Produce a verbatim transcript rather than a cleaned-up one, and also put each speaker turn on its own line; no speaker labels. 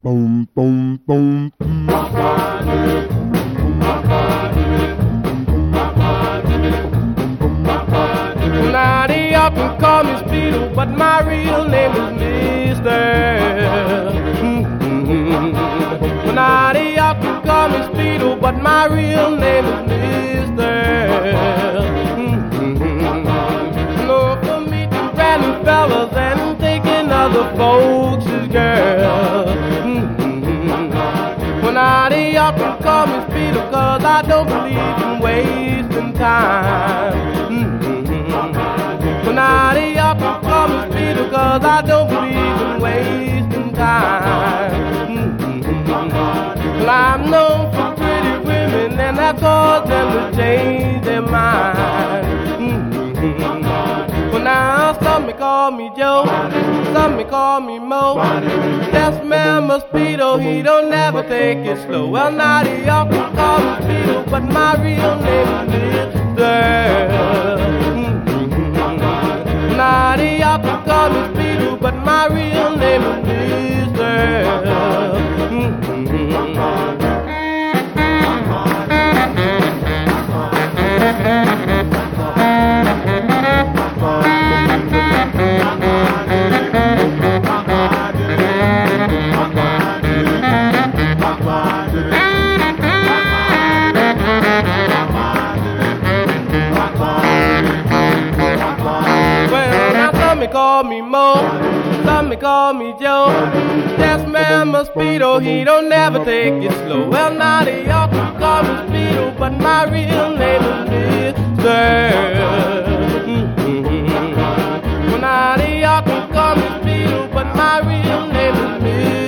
Boom, boom, boom, boom.
Now they often call me Speedo, but my real name is Mister Mm-hmm. Now they often call me Speedo, but my real name is Mister Mm-hmm. No, for me to brand new fellas and taking other folks' girls. Mm-hmm. Well, now they often call me Speedo, cause I don't believe in wasting time. Mm-hmm. Well, now they often call me Speedo, cause I don't believe in wasting time. Mm-hmm. Well, I'm known for pretty women, and that caused them to change their mind. Mm-hmm. Well, now some may call me Joe, some may call me Mo. That's man Speedo, he don't never take it slow. Well, now they often call me Speedo, but my real name is Mister Mm-hmm. Now they often call me Speedo, but my real name is Mister Mm-hmm. Some call me Mo, some may call me Joe. That's man Speedo, he don't never take it slow. Well, now they often call me Speedo, but my real name is Mister Mm-hmm. Well, now they often call me Speedo, but my real name is Mister